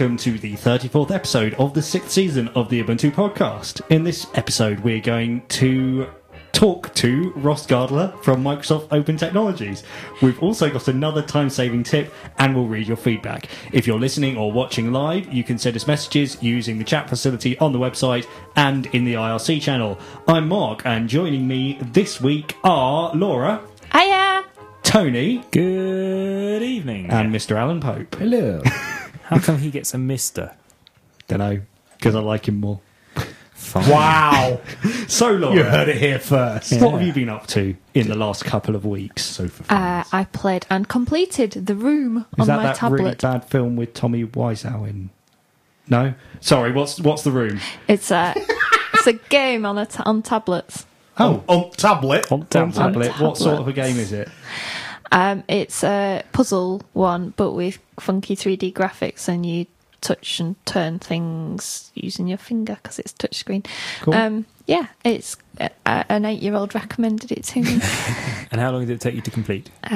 welcome to the 34th episode of the 6th season of the Ubuntu podcast. In this episode, we're going to talk to Ross Gardler from Microsoft Open Technologies. We've also got another time-saving tip, and we'll read your feedback. If you're listening or watching live, you can send us messages using the chat facility on the website and in the IRC channel. I'm Mark, and joining me this week are Laura. Hiya! Tony. Good evening. And Mr. Alan Pope. Hello. How come he gets a mister? Dunno, because I like him more. Fine. Wow. So, Laura, You heard it here first. what have you been up to in the last couple of weeks? So for fun. I played and completed The Room Is on that my that tablet. really bad film with Tommy Wiseau in? No? Sorry, what's The Room? It's a game on on tablets. Oh, on tablet. On tablet. tablet. What sort of a game is it? It's a puzzle one, but with funky 3D graphics, and you touch and turn things using your finger because it's touchscreen. Cool. Yeah, it's an 8-year-old recommended it to me. And how long did it take you to complete? 2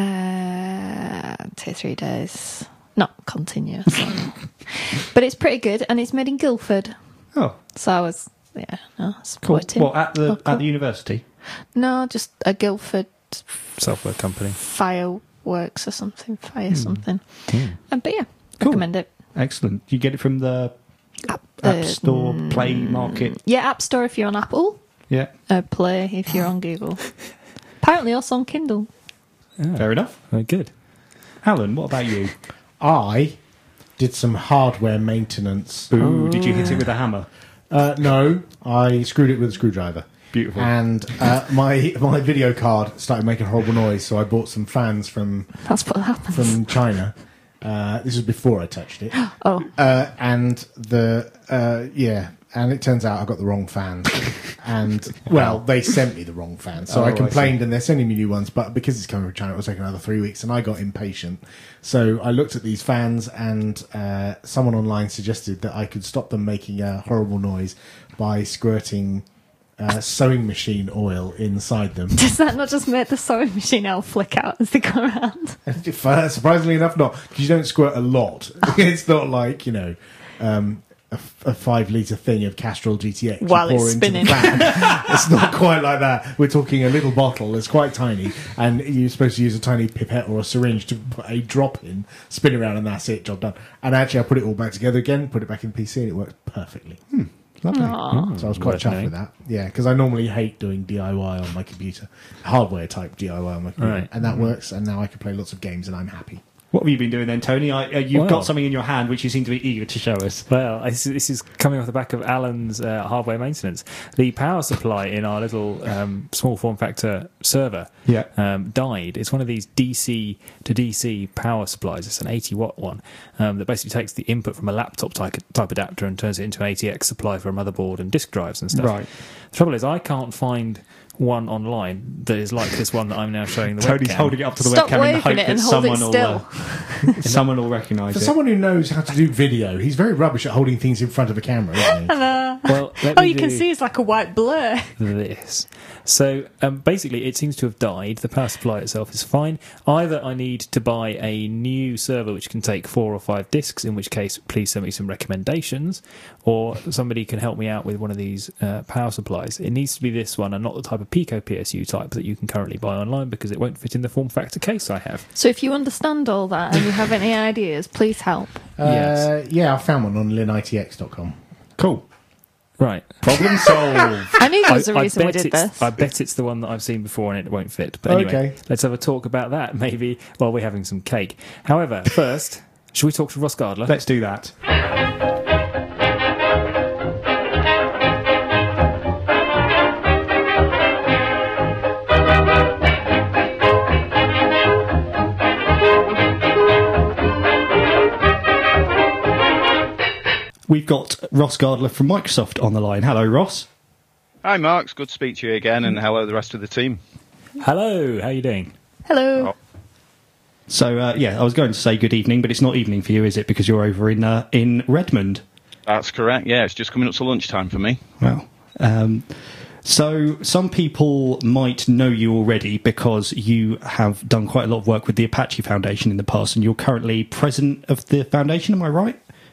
or 3 days, not continuous, but it's pretty good, and it's made in Guildford. Oh, So I was cool. supporting. What, at the Local. at the university? No, just a Guildford Software company. fireworks or something, something. Hmm. But yeah, Cool. recommend it. Excellent. You get it from the App Store, Play Market? Yeah, App Store if you're on Apple, Yeah, Play if you're on Google. Apparently also on Kindle. fair enough. Very good. Alan, what about you? I did some hardware maintenance. Ooh, did you hit it with a hammer? No, I screwed it with a screwdriver. Beautiful. And my video card started making a horrible noise, so I bought some fans from That's what happens. China. This was before I touched it. Oh, And it turns out I got the wrong fan. And, well, they sent me the wrong fan. So Oh, I I complained, and they're sending me new ones, but because it's coming from China, it will take another 3 weeks, and I got impatient. So I looked at these fans, and someone online suggested that I could stop them making a horrible noise by squirting sewing machine oil inside them. does that not just make the sewing machine elf flick out as they go around? Surprisingly enough, not, because you don't squirt a lot. It's not like, a 5-litre thing of Castrol GTX you While it's pour into the spinning. fan. It's not quite like that. We're talking a little bottle. It's quite tiny, and you're supposed to use a tiny pipette or a syringe to put a drop in, spin around, and that's it. Job done. And actually, I put it all back together again, put it back in the PC, and it worked perfectly. Lovely. Aw. So I was quite Worth chuffed knowing. with that. Yeah, because I normally hate doing DIY on my computer, hardware type DIY on my computer, Right. and that works. And now I can play lots of games, and I'm happy. What have you been doing then, Tony? You've Well- got something in your hand which you seem to be eager to show us. Well, this is coming off the back of Alan's hardware maintenance. The power supply in our little small form factor server died. It's one of these DC to DC power supplies. It's an 80-watt one that basically takes the input from a laptop type adapter and turns it into an ATX supply for a motherboard and disk drives and stuff. Right. The trouble is, I can't find one online that is like this one that I'm now showing the Tony's webcam. holding it up to the Stop webcam in the waving hope it that and hold it someone still. someone will recognise For it. someone who knows how to do video, he's very rubbish at holding things in front of a camera, isn't he? Well, let Oh, me you can do see it's like a white blur. this. So basically, it seems to have died. The power supply itself is fine. Either I need to buy a new server which can take 4 or 5 disks, in which case, please send me some recommendations, or somebody can help me out with one of these power supplies. It needs to be this one and not the type of Pico PSU type that you can currently buy online because it won't fit in the form factor case I have. So if you understand all that and you have any ideas, please help. Yes. Yeah, I found one on linitx.com. Cool. Right. Problem solved. I knew there was a reason we bet did this. I bet it's the one that I've seen before and it won't fit. But anyway, Okay. let's have a talk about that maybe while we're having some cake. However, first, should we talk to Ross Gardler? Let's do that. We've got Ross Gardler from Microsoft on the line. Hello, Ross. Hi, Mark. It's good to speak to you again, and hello, the rest of the team. Hello, how are you doing? Hello. Oh. So, I was going to say good evening, but it's not evening for you, is it? Because you're over in Redmond. That's correct. Yeah, it's just coming up to lunchtime for me. Well, so some people might know you already because you have done quite a lot of work with the Apache Foundation in the past, and you're currently president of the foundation. Am I right?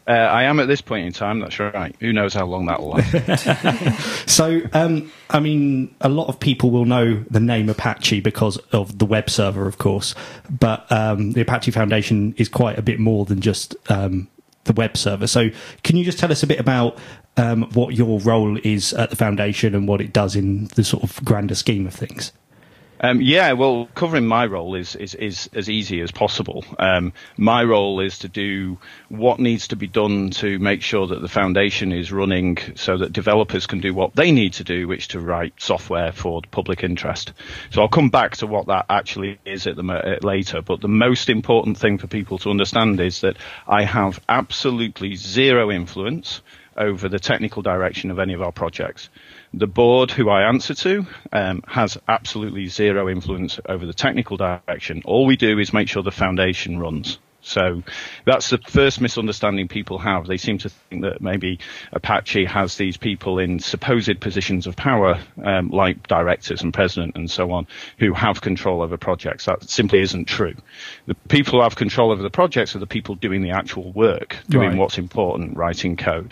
I am at this point in time, that's right. Who knows how long that will last. So, I mean, a lot of people will know the name Apache because of the web server, of course, but the Apache Foundation is quite a bit more than just the web server. So can you just tell us a bit about what your role is at the Foundation and what it does in the sort of grander scheme of things? Well, covering my role is as easy as possible. My role is to do what needs to be done to make sure that the foundation is running so that developers can do what they need to do, which is to write software for the public interest. So I'll come back to what that actually is later. But the most important thing for people to understand is that I have absolutely zero influence over the technical direction of any of our projects. The board, who I answer to, has absolutely zero influence over the technical direction. All we do is make sure the foundation runs. So that's the first misunderstanding people have. They seem to think that maybe Apache has these people in supposed positions of power, like directors and president and so on, who have control over projects. That simply isn't true. The people who have control over the projects are the people doing the actual work, doing what's important, writing code.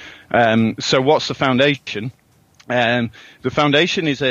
So what's the foundation? The foundation is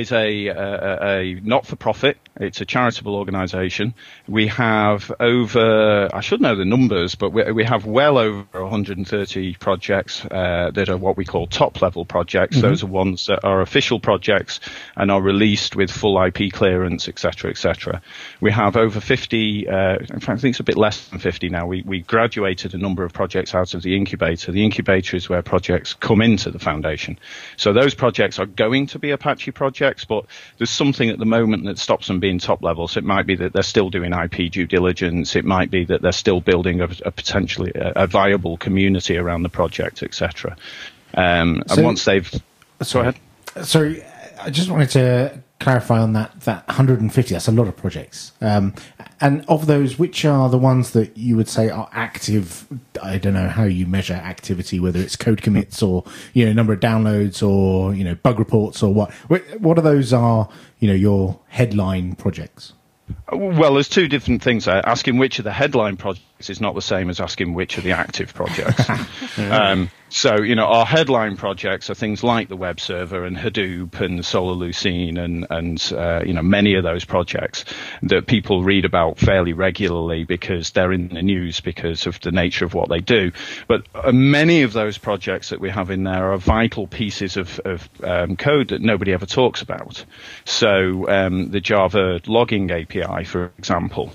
a not-for-profit. It's a charitable organisation. We have I should know the numbers, but we have well over 130 projects that are what we call top-level projects. Mm-hmm. Those are ones that are official projects and are released with full IP clearance, etc., etc. We have over 50. In fact, I think it's a bit less than 50 now. We graduated a number of projects out of the incubator. The incubator is where projects come into the foundation. So those projects are going to be Apache projects, but there's something at the moment that stops them being top level. So it might be that they're still doing IP due diligence. It might be that they're still building a potentially a viable community around the project, etc. And once they've... Go ahead. Sorry, I just wanted to clarify on that 150. That's a lot of projects. And of those, which are the ones that you would say are active? I don't know how you measure activity, whether it's code commits or number of downloads or bug reports or what. What of those are your headline projects? Well, there's two different things there. Asking which of the headline projects is not the same as asking which of the active projects. So, our headline projects are things like the web server and Hadoop and SolarLucine and many of those projects that people read about fairly regularly because they're in the news because of the nature of what they do. But many of those projects that we have in there are vital pieces of code that nobody ever talks about. So, the Java logging API, for example,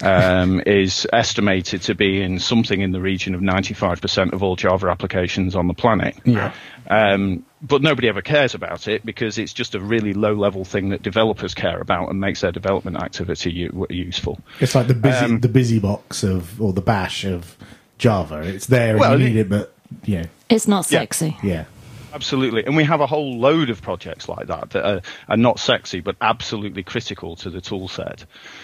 is estimated to be in something in the region of 95% of all Java applications on the planet. Yeah. But nobody ever cares about it because it's just a really low-level thing that developers care about and makes their development activity useful. It's like the busy box or the bash of Java. It's there and you need it, but it's not sexy. Yeah. Absolutely. And we have a whole load of projects like that are not sexy, but absolutely critical to the tool set.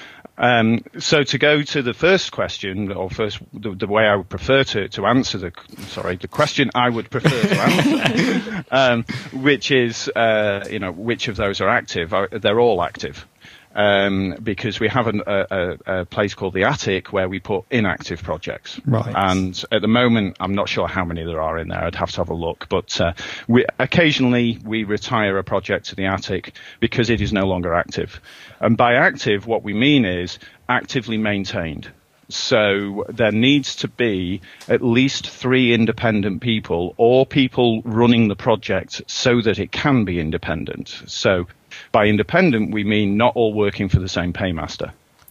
So to go to the first question, or first, the way I would prefer to answer the question I would prefer to answer, which is, which of those are active? They're all active. Because we have a place called the Attic where we put inactive projects. Right. And at the moment, I'm not sure how many there are in there. I'd have to have a look. But occasionally we retire a project to the Attic because it is no longer active. And by active, what we mean is actively maintained. So there needs to be at least 3 independent people or people running the project so that it can be independent. So by independent, we mean not all working for the same paymaster.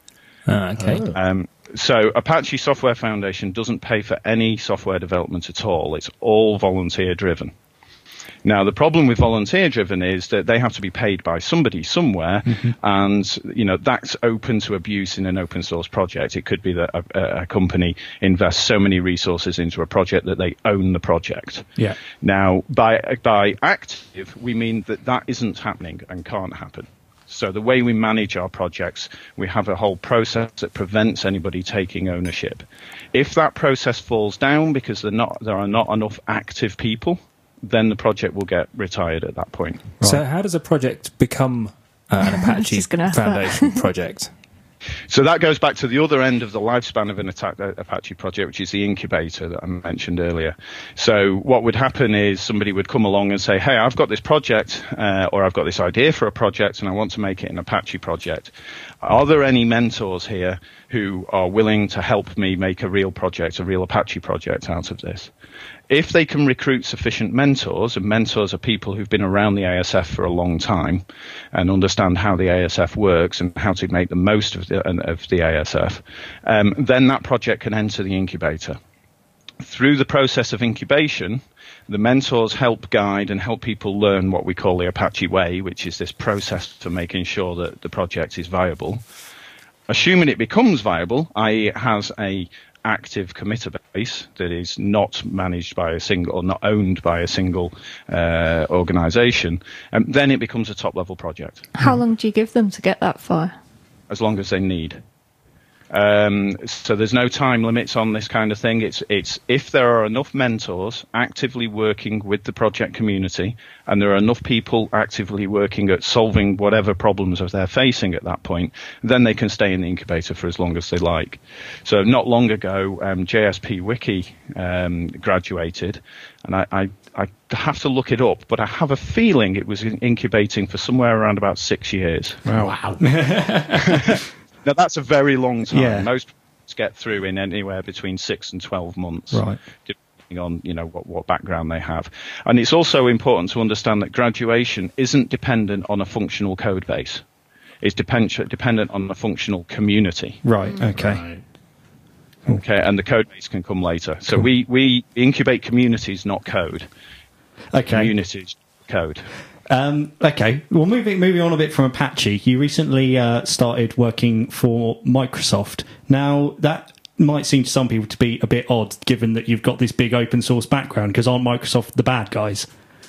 Okay. So Apache Software Foundation doesn't pay for any software development at all. It's all volunteer driven. Now, the problem with volunteer-driven is that they have to be paid by somebody somewhere, and that's open to abuse in an open-source project. It could be that a company invests so many resources into a project that they own the project. Yeah. Now, by active, we mean that isn't happening and can't happen. So the way we manage our projects, we have a whole process that prevents anybody taking ownership. If that process falls down because there are not enough active people, then the project will get retired at that point. Right. So how does a project become an Apache Foundation project? So that goes back to the other end of the lifespan of an Apache project, which is the incubator that I mentioned earlier. So what would happen is somebody would come along and say, hey, I've got this project, or I've got this idea for a project, and I want to make it an Apache project. Are there any mentors here who are willing to help me make a real project, a real Apache project out of this? If they can recruit sufficient mentors, and mentors are people who've been around the ASF for a long time and understand how the ASF works and how to make the most of the ASF, then that project can enter the incubator. Through the process of incubation, the mentors help guide and help people learn what we call the Apache Way, which is this process for making sure that the project is viable. Assuming it becomes viable, i.e. it has a active committer base that is not managed by a single or not owned by a single organization, then it becomes a top level project. How long do you give them to get that far? As long as they need. So there's no time limits on this kind of thing. It's if there are enough mentors actively working with the project community, and there are enough people actively working at solving whatever problems they're facing at that point, then they can stay in the incubator for as long as they like. So not long ago, JSP Wiki graduated, and I have to look it up, but I have a feeling it was incubating for somewhere around about 6 years. Wow. Now, that's a very long time. Yeah. Most get through in anywhere between 6 and 12 months, right, depending on what background they have. And it's also important to understand that graduation isn't dependent on a functional code base. It's dependent on a functional community. Right. Okay. Right. Okay, and the code base can come later. So we incubate communities, not code. Okay. Communities, code. Okay, well, moving on a bit from Apache, you recently started working for Microsoft. Now, that might seem to some people to be a bit odd, given that you've got this big open source background, because aren't Microsoft the bad guys?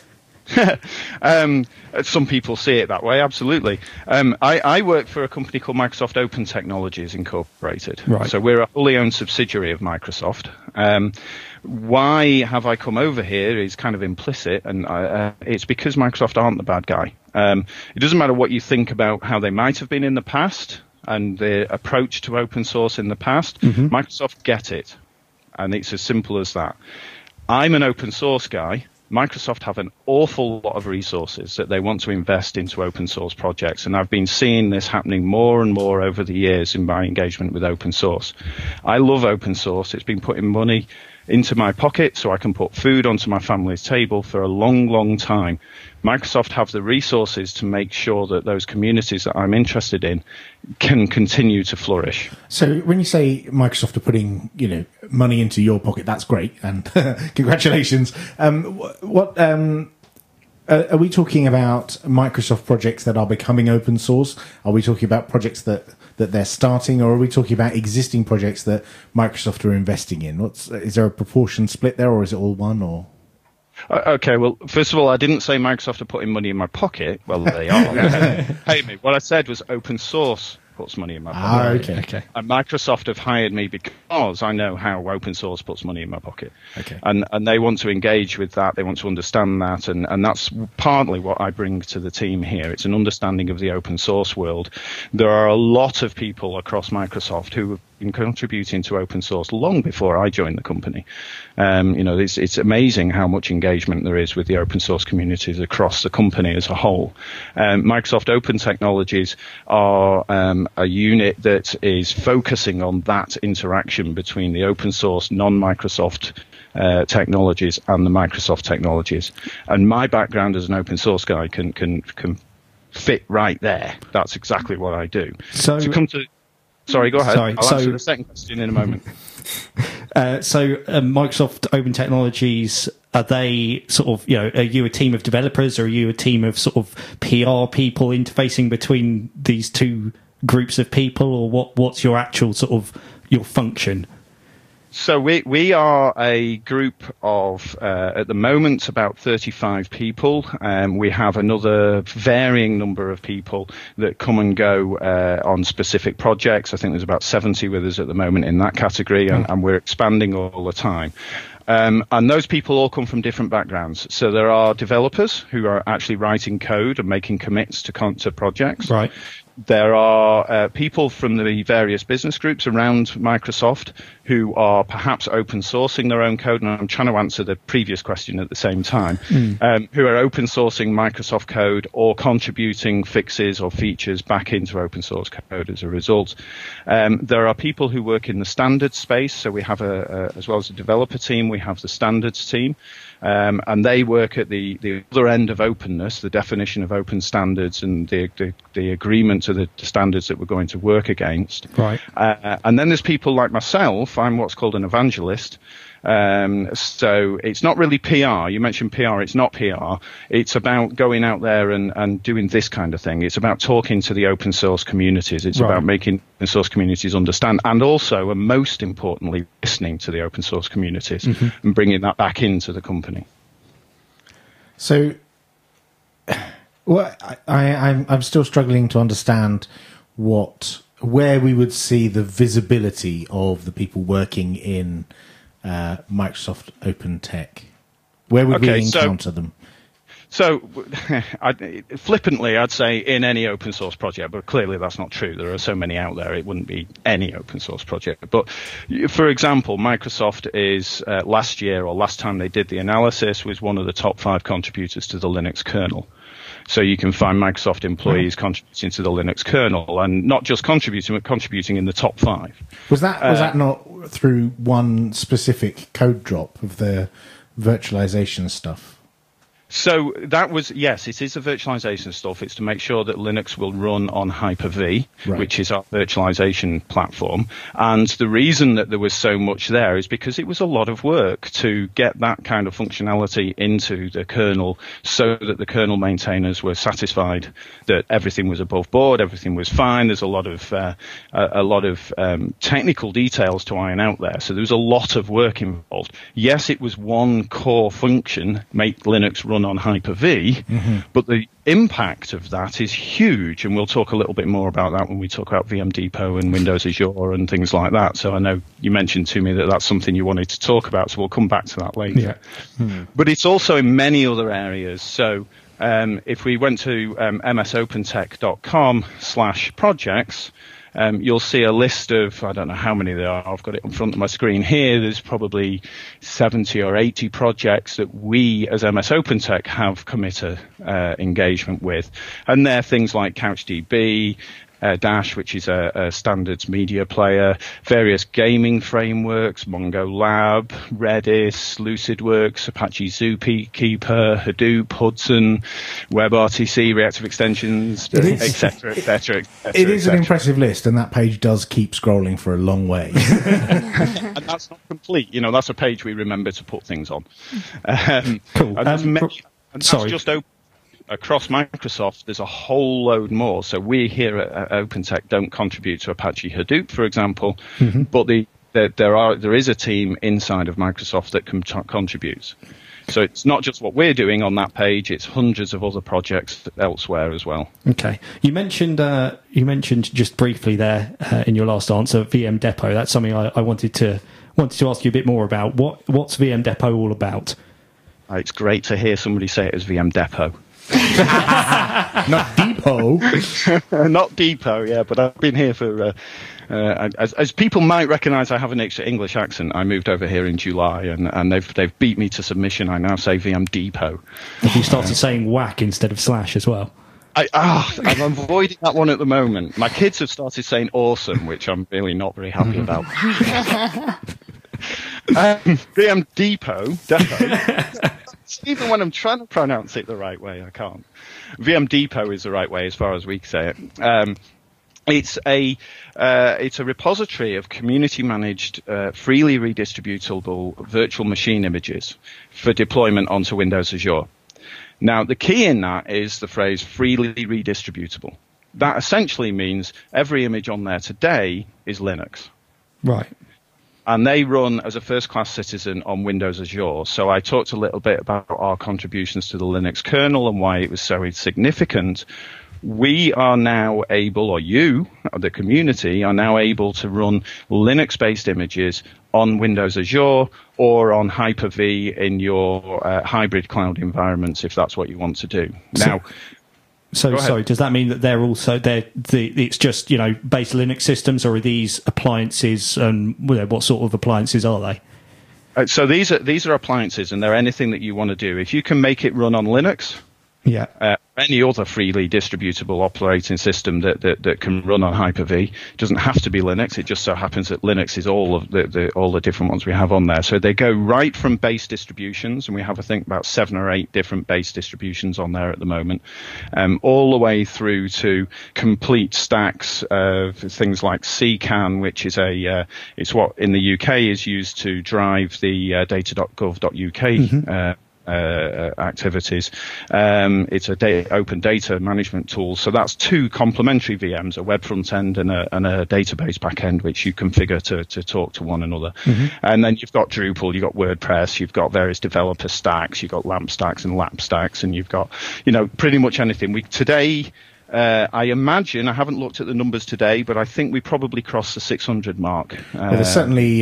Some people see it that way, absolutely. I work for a company called Microsoft Open Technologies Incorporated. Right. So we're a wholly owned subsidiary of Microsoft. Why have I come over here is kind of implicit, and it's because Microsoft aren't the bad guy. It doesn't matter what you think about how they might have been in the past and their approach to open source in the past. Mm-hmm. Microsoft get it, and it's as simple as that. I'm an open source guy. Microsoft have an awful lot of resources that they want to invest into open source projects, and I've been seeing this happening more and more over the years in my engagement with open source. I love open source. It's been putting money into my pocket so I can put food onto my family's table for a long, long time. Microsoft have the resources to make sure that those communities that I'm interested in can continue to flourish. So when you say Microsoft are putting, money into your pocket, that's great, and congratulations. Are we talking about Microsoft projects that are becoming open source? Are we talking about projects that they're starting, or are we talking about existing projects that Microsoft are investing in? Is there a proportion split there, or is it all one? Or okay, well, first of all, I didn't say Microsoft are putting money in my pocket. Well, they are. Pay me. What I said was open source puts money in my pocket. Okay. And Microsoft have hired me because I know how open source puts money in my pocket. Okay. And they want to engage with that. They want to understand that. And that's partly what I bring to the team here. It's an understanding of the open source world. There are a lot of people across Microsoft who have been contributing to open source long before I joined the company. It's amazing how much engagement there is with the open source communities across the company as a whole. Microsoft Open Technologies are a unit that is focusing on that interaction between the open source non-Microsoft technologies and the Microsoft technologies. And my background as an open source guy can fit right there. That's exactly what I do. So to come to Sorry, go ahead. Sorry, I'll answer the second question in a moment. Microsoft Open Technologies, are they sort of, are you a team of developers, or are you a team of sort of PR people interfacing between these two groups of people, or what's your actual sort of your function? So we are a group of, at the moment, about 35 people. We have another varying number of people that come and go on specific projects. I think there's about 70 with us at the moment in that category, and we're expanding all the time. And those people all come from different backgrounds. So there are developers who are actually writing code and making commits to projects. Right. There are people from the various business groups around Microsoft who are perhaps open sourcing their own code, and I'm trying to answer the previous question at the same time, who are open sourcing Microsoft code or contributing fixes or features back into open source code as a result. There are people who work in the standards space, so we have as well as a developer team, we have the standards team. And they work at the other end of openness, the definition of open standards and the agreement to the standards that we're going to work against. Right. And then there's people like myself. I'm what's called an evangelist. So it's not really PR. You mentioned PR. It's not PR. It's about going out there and doing this kind of thing. It's about talking to the open source communities. It's about making open source communities understand, and also, and most importantly, listening to the open source communities and bringing that back into the company. So, I'm still struggling to understand where we would see the visibility of the people working in Microsoft Open Tech. Where would we encounter them? So, flippantly, I'd say in any open source project, but clearly that's not true. There are so many out there, it wouldn't be any open source project. But, for example, Microsoft is, last time they did the analysis, was one of the top 5 contributors to the Linux kernel. So you can find Microsoft employees contributing to the Linux kernel, and not just contributing, but contributing in the top 5. Was that not through one specific code drop of the virtualization stuff? So that was, yes, it is a virtualization stuff. It's to make sure that Linux will run on Hyper-V, which is our virtualization platform. And the reason that there was so much there is because it was a lot of work to get that kind of functionality into the kernel so that the kernel maintainers were satisfied that everything was above board, everything was fine. There's a lot of technical details to iron out there. So there was a lot of work involved. Yes, it was one core function, make Linux run on Hyper-V, but the impact of that is huge, and we'll talk a little bit more about that when we talk about VM Depot and Windows Azure and things like that. So I know you mentioned to me that that's something you wanted to talk about, so we'll come back to that later. Yeah. But it's also in many other areas. So if we went to msopentech.com/projects, you'll see a list of, I don't know how many there are, I've got it in front of my screen here, there's probably 70 or 80 projects that we as MS OpenTech have committer engagement with. And they're things like CouchDB, Dash, which is a standards media player, various gaming frameworks, Mongo Lab, Redis, LucidWorks, Apache Zookeeper, Hadoop, Hudson, WebRTC, reactive extensions, etc., etc. It is an impressive list, and that page does keep scrolling for a long way. And that's not complete. You know, that's a page we remember to put things on. Cool. And that's just open. Across Microsoft, there's a whole load more. So we here at OpenTech don't contribute to Apache Hadoop, for example, but there is a team inside of Microsoft that contributes. So it's not just what we're doing on that page; it's hundreds of other projects elsewhere as well. Okay, you mentioned just briefly there in your last answer VM Depot. That's something I wanted to ask you a bit more about. What's VM Depot all about? It's great to hear somebody say it as VM Depot. Not Depot. Not Depot, yeah, but I've been here for as people might recognise, I have an extra English accent. I moved over here in July, and they've beat me to submission. I now say VM Depot. Have you started saying whack instead of slash as well? I'm avoiding that one at the moment. My kids have started saying awesome, which I'm really not very happy about. VM Depot. Even when I'm trying to pronounce it the right way, I can't. VM Depot is the right way as far as we can say it. It's a repository of community-managed, freely redistributable virtual machine images for deployment onto Windows Azure. Now, the key in that is the phrase freely redistributable. That essentially means every image on there today is Linux. Right. And they run as a first-class citizen on Windows Azure. So I talked a little bit about our contributions to the Linux kernel and why it was so significant we are now able, or you, or the community, are now able to run Linux-based images on Windows Azure or on Hyper-V in your hybrid cloud environments, if that's what you want to do. Now, So, sorry, does that mean that it's just, base Linux systems, or are these appliances, and what sort of appliances are they? So these are appliances, and they're anything that you want to do. If you can make it run on Linux, any other freely distributable operating system that can run on Hyper-V, it doesn't have to be Linux. It just so happens that Linux is all of all the different ones we have on there. So they go right from base distributions, and we have, I think, about 7 or 8 different base distributions on there at the moment, all the way through to complete stacks of things like CCAN, which is it's what in the UK is used to drive the data.gov.uk activities. It's a open data management tool. So that's 2 complementary VMs, a web front end and a database back end, which you configure to talk to one another. And then you've got Drupal, you've got WordPress, you've got various developer stacks, you've got LAMP stacks and LAP stacks, and you've got, pretty much anything. Today, I imagine, I haven't looked at the numbers today, but I think we probably crossed the 600 mark. There's certainly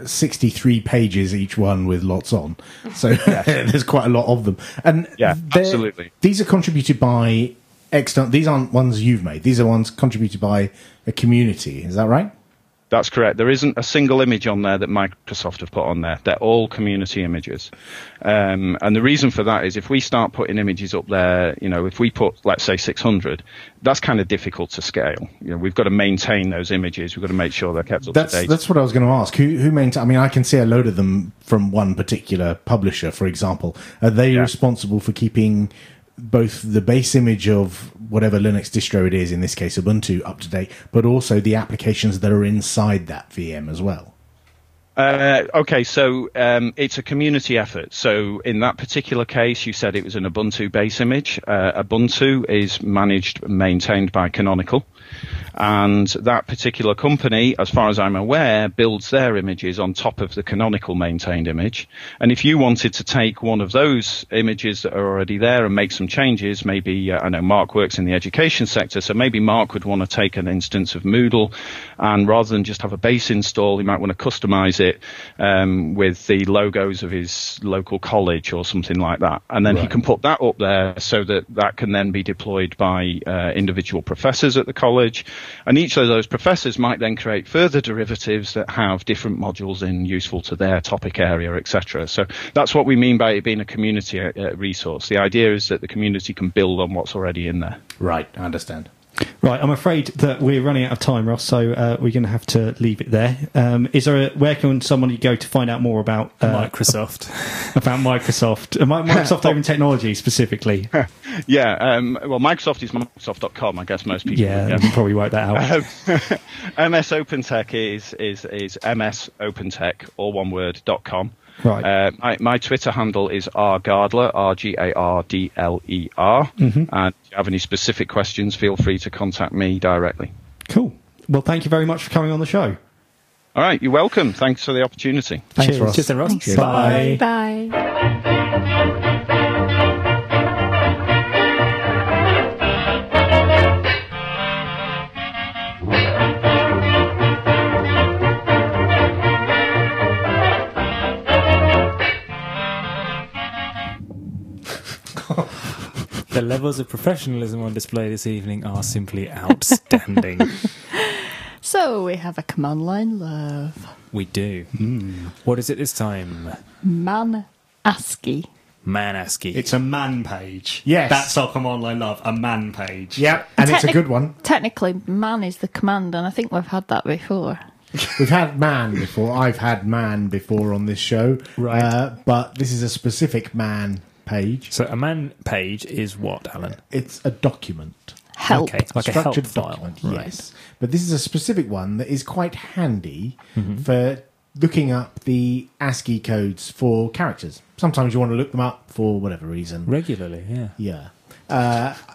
63 pages each one with lots on. So there's quite a lot of them. And absolutely. These are contributed by external. These aren't ones you've made. These are ones contributed by a community. Is that right? That's correct. There isn't a single image on there that Microsoft have put on there. They're all community images. And the reason for that is if we start putting images up there, if we put, let's say, 600, that's kind of difficult to scale. We've got to maintain those images. We've got to make sure they're kept up to date. That's what I was going to ask. Who maintains? I mean, I can see a load of them from one particular publisher, for example. Are they responsible for keeping both the base image of whatever Linux distro it is, in this case Ubuntu, up to date, but also the applications that are inside that VM as well? Okay, so it's a community effort. So in that particular case, you said it was an Ubuntu base image. Ubuntu is managed and maintained by Canonical. And that particular company, as far as I'm aware, builds their images on top of the Canonical maintained image. And if you wanted to take one of those images that are already there and make some changes, maybe, I know Mark works in the education sector, so maybe Mark would want to take an instance of Moodle, and rather than just have a base install, he might want to customize it with the logos of his local college or something like that. And then he can put that up there so that can then be deployed by individual professors at the college. And each of those professors might then create further derivatives that have different modules in useful to their topic area, etc. So that's what we mean by it being a community resource. The idea is that the community can build on what's already in there. Right, I understand. Right, I'm afraid that we're running out of time, Ross, so we're going to have to leave it there. Where can somebody go to find out more about Microsoft? About Microsoft. Microsoft Open Technology specifically. Well, Microsoft is Microsoft.com, I guess most people. Yeah, you can probably work that out. MS OpenTech is MSOpenTech, all one word, .com. Right. My Twitter handle is rgardler, RGARDLER. And if you have any specific questions, feel free to contact me directly. Cool. Well, thank you very much for coming on the show. All right, you're welcome. Thanks for the opportunity. Thanks, Cheers. Ross. Cheers, then, Ross. Thanks. Bye. Bye. The levels of professionalism on display this evening are simply outstanding. So we have a command line love. We do. What is it this time? Man ASCII. Man ASCII. It's a man page. Yes. That's our command line love, a man page. Yep, and it's a good one. Technically, man is the command, and I think we've had that before. We've had man before. I've had man before on this show. Right. But this is a specific man page. So a man page is what, Alan? It's a document. Help. Okay, like a help Structured file. document, Right. yes. But this is a specific one that is quite handy for looking up the ASCII codes for characters. Sometimes you want to look them up for whatever reason. Regularly, yeah. Yeah.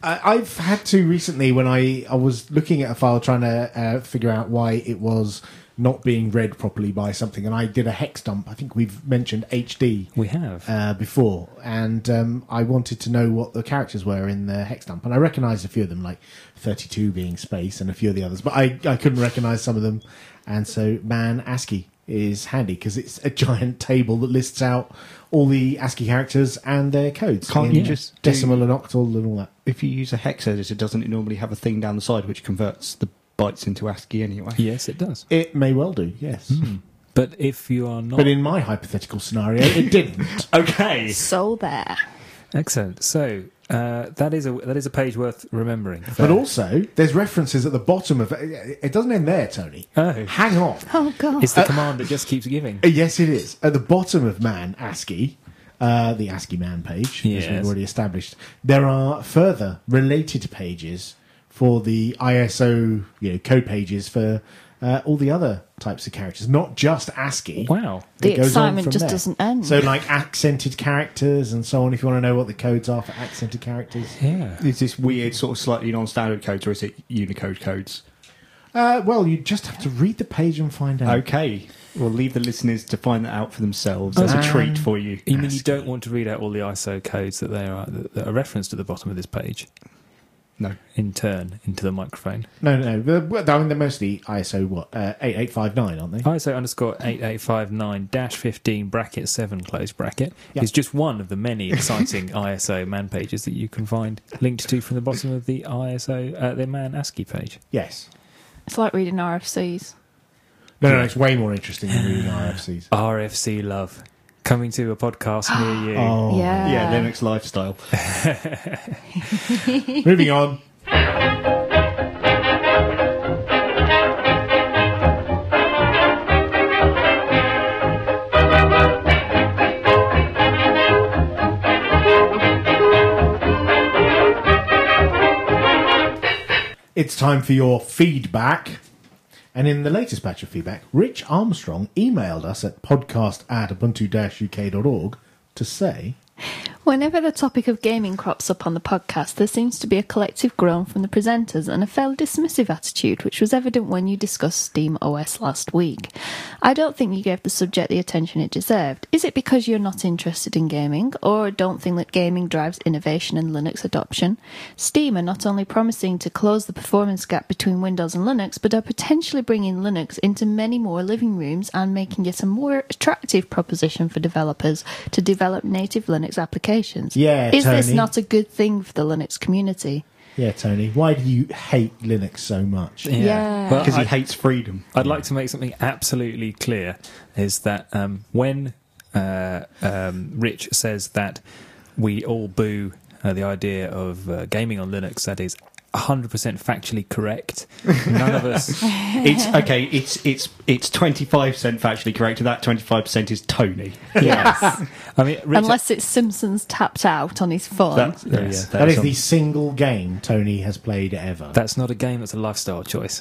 I've had to recently when I was looking at a file trying to figure out why it was not being read properly by something, and I did a hex dump. I think we've mentioned HD We have. before, and I wanted to know what the characters were in the hex dump, and I recognised a few of them, like 32 being space and a few of the others, but I couldn't recognise some of them, and so man ASCII is handy because it's a giant table that lists out all the ASCII characters and their codes. Can't in you just do- decimal and octal and all that? If you use a hex editor, doesn't it normally have a thing down the side which converts the bytes into ASCII anyway? Yes, it does. It may well do, yes. But if you are not... But in my hypothetical scenario, it didn't. Okay. So there. Excellent. So, that is a page worth remembering. But also, there's references at the bottom of it. It doesn't end there, Tony. Oh. Hang on. Oh, God. It's the command that just keeps giving. Yes, it is. At the bottom of man ASCII, the ASCII man page, as Yes. we've already established, there are further related pages for the ISO code pages for all the other types of characters, not just ASCII. Wow. The It goes on excitement from just there. doesn't end. So, like accented characters and so on, if you want to know what the codes are for accented characters. Yeah. Is this weird, sort of slightly non-standard codes, or is it Unicode codes? Well, you just have to read the page and find out. Okay. We'll leave the listeners to find that out for themselves. That's a treat for you. You mean you don't want to read out all the ISO codes that that are referenced at the bottom of this page? No. In turn, into the microphone. No. They're mostly ISO, 8859, aren't they? ISO underscore 8859-15 bracket 7 close bracket Yep. is just one of the many exciting ISO man pages that you can find linked to from the bottom of the ISO, the man ASCII page. Yes. It's like reading RFCs. No, it's way more interesting than reading RFCs. RFC love. Coming to a podcast near you. Oh. Yeah. Yeah, Linux lifestyle. Moving on. It's time for your feedback. And in the latest batch of feedback, Rich Armstrong emailed us at podcast@ubuntu-uk.org to say... Whenever the topic of gaming crops up on the podcast, there seems to be a collective groan from the presenters and a fairly dismissive attitude, which was evident when you discussed Steam OS last week. I don't think you gave the subject the attention it deserved. Is it because you're not interested in gaming, or don't think that gaming drives innovation and Linux adoption? Steam are not only promising to close the performance gap between Windows and Linux, but are potentially bringing Linux into many more living rooms and making it a more attractive proposition for developers to develop native Linux applications. Yeah, Is this Tony. not a good thing for the Linux community? Yeah, Tony, why do you hate Linux so much? Yeah. But Because he hates freedom. I'd like to make something absolutely clear, is that when Rich says that we all boo the idea of gaming on Linux, that is 100% factually correct. None of us... It's okay. It's 25% factually correct, and that 25% is Tony. Yes. I mean, Rich, Unless it's Simpsons tapped out on his phone. That's, Yes. That is the single game Tony has played ever. that's not a game, that's a lifestyle choice.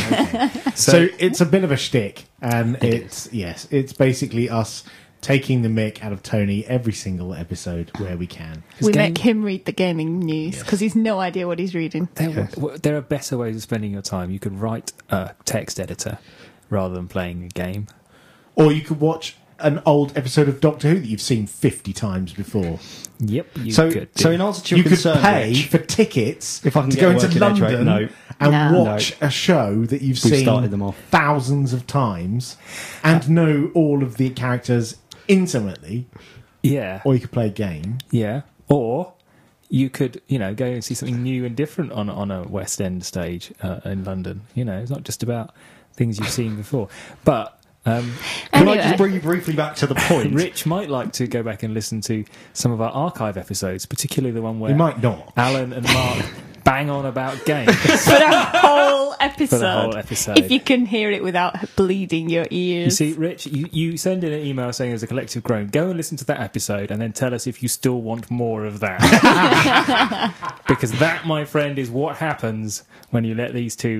So it's a bit of a shtick, and it's basically us taking the mick out of Tony every single episode where we can. we game- make him read the gaming news because he's no idea what he's reading. There are better ways of spending your time. You could write a text editor rather than playing a game. Or you could watch an old episode of Doctor Who that you've seen 50 times before. Yep, you So could. in answer to your You could concern, pay Rich, for tickets If I can to get go a into working edge rate, London no. and No. watch a show that you've We've seen started them off. thousands of times and know all of the characters intimately, Yeah, or you could play a game. yeah. Or you could, go and see something new and different on a West End stage in London. It's not just about things you've seen before. But Can Anyway. I just bring you briefly back to the point? Rich might like to go back and listen to some of our archive episodes, particularly the one where You might not. Alan and Mark bang on about games For the whole episode. for the whole episode. If you can hear it without bleeding your You ears. see, Rich, you send in an email saying there's a collective groan. Go and listen to that episode and then tell us if you still want more of that. Because that, my friend, is what happens when you let these two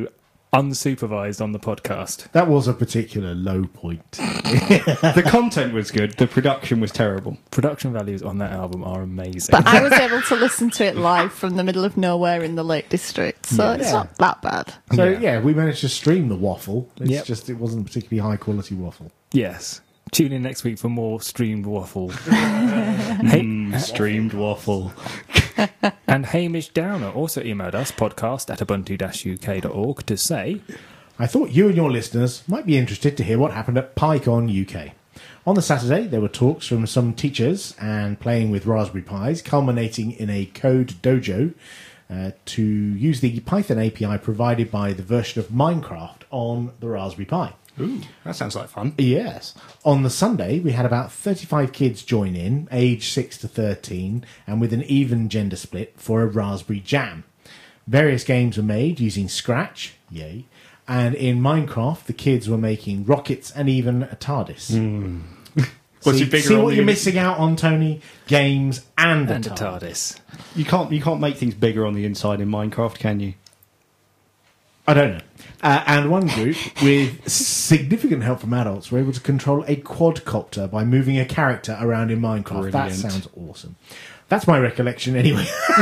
unsupervised on the podcast. That was a particular low point. The content was good, the production was terrible. Production values on that album are amazing. But I was able to listen to it live from the middle of nowhere in the Lake District, so it's not that bad. So Yeah. yeah, we managed to stream the waffle. It's Yep. just it wasn't a particularly high quality waffle. Yes. Tune in next week for more streamed waffle. Streamed waffle. And Hamish Downer also emailed us, podcast@ubuntu-uk.org, to say, I thought you and your listeners might be interested to hear what happened at PyCon UK. On the Saturday, there were talks from some teachers and playing with Raspberry Pis, culminating in a code dojo to use the Python API provided by the version of Minecraft on the Raspberry Pi. Ooh, that sounds like fun. Yes. On the Sunday, we had about 35 kids join in, aged 6 to 13, and with an even gender split for a Raspberry Jam. Various games were made using Scratch, yay, and in Minecraft, the kids were making rockets and even a TARDIS. Was See, it bigger see on what the you're image? missing out on, Tony? Games and a and a TARDIS. TARDIS. You can't make things bigger on the inside in Minecraft, can you? I don't know. And one group, with significant help from adults, were able to control a quadcopter by moving a character around in Minecraft. That Brilliant. sounds awesome. That's my recollection, anyway.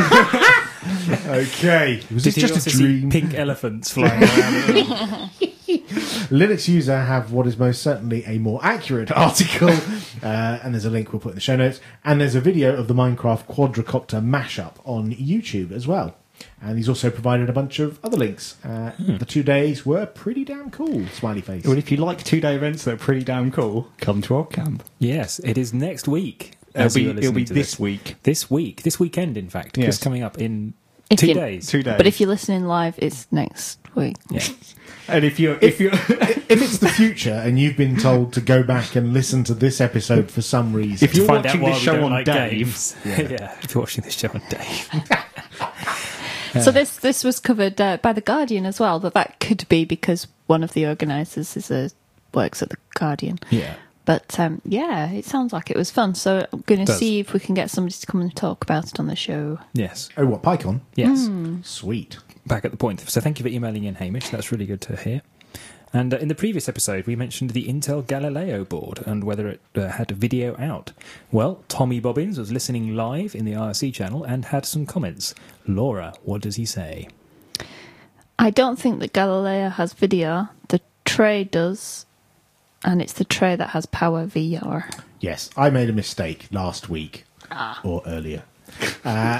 Okay. Was Did this you just also a dream? see pink elephants flying around? Linux user have what is most certainly a more accurate article, and there's a link we'll put in the show notes. And there's a video of the Minecraft quadricopter mashup on YouTube as well. And he's also provided a bunch of other links. The 2 days were pretty damn cool, smiley face. Well, if you like 2-day events that are pretty damn cool, come to our camp. Yes, it is next week. It'll as you are be listening to this week. This weekend, in fact. Yes. It's coming up in If 2 you- days. 2 days. But if you're listening live, it's next week. Yeah. and if you're if it's the future and you've been told to go back and listen to this episode for some reason, If you're Find out watching why this we show don't on like Dave, games. Yeah, if you're watching this show on Dave. So this was covered by The Guardian as well, but that could be because one of the organisers works at The Guardian. Yeah. But yeah, it sounds like it was fun. So I'm going to Does. see if we can get somebody to come and talk about it on the show. Yes. oh, what, PyCon? Yes. Sweet. Back at the point. So thank you for emailing in, Hamish. That's really good to hear. And in the previous episode, we mentioned the Intel Galileo board and whether it had a video out. Well, Tommy Bobbins was listening live in the IRC channel and had some comments. Laura, what does he say? I don't think that Galileo has video. The tray does, and it's the tray that has Power VR. Yes, I made a mistake last week or earlier. That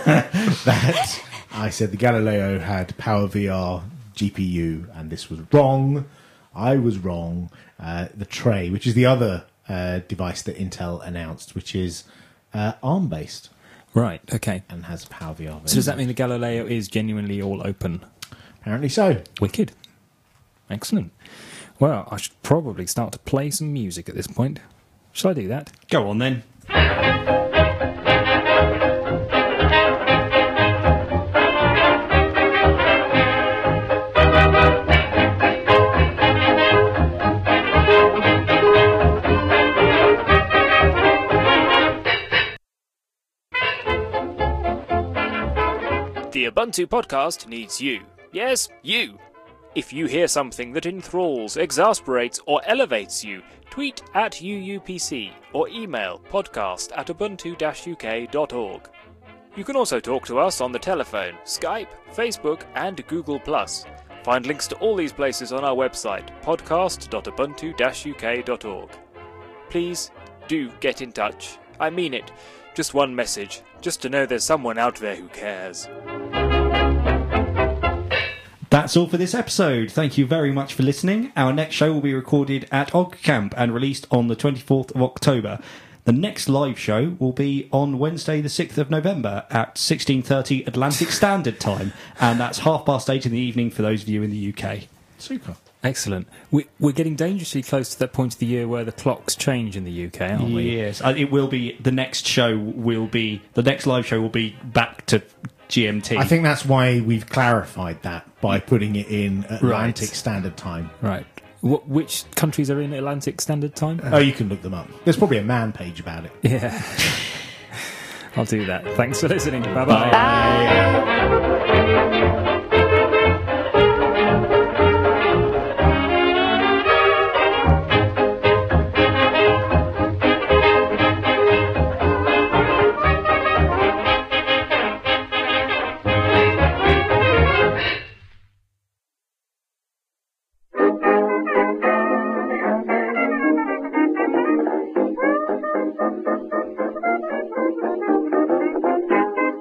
I said the Galileo had Power VR GPU, and this was wrong. I was wrong. The tray, which is the other device that Intel announced, which is ARM based Right, okay. and has Power VR. So does that mean the Galileo is genuinely all open? Apparently so. Wicked. Excellent. Well, I should probably start to play some music at this point. Shall I do that? go on then. The Ubuntu podcast needs you. Yes, you. If you hear something that enthralls, exasperates, or elevates you, tweet at UUPC or email podcast@ubuntu-uk.org. You can also talk to us on the telephone, Skype, Facebook, and Google+. Find links to all these places on our website, podcast.ubuntu-uk.org. Please do get in touch. I mean it. Just one message, just to know there's someone out there who cares. That's all for this episode. Thank you very much for listening. Our next show will be recorded at OggCamp and released on the 24th of October. The next live show will be on Wednesday the 6th of November at 16:30 Atlantic Standard Time, and that's 8:30 in the evening for those of you in the UK. Super. Excellent. We're getting dangerously close to that point of the year where the clocks change in the UK, aren't we? Yes, it will be. The next live show will be back to GMT. I think that's why we've clarified that by putting it in Atlantic Right. Standard Time. Right. Which countries are in Atlantic Standard Time? Oh, you can look them up. There's probably a man page about it. Yeah. I'll do that. Thanks for listening. Bye-bye. Bye.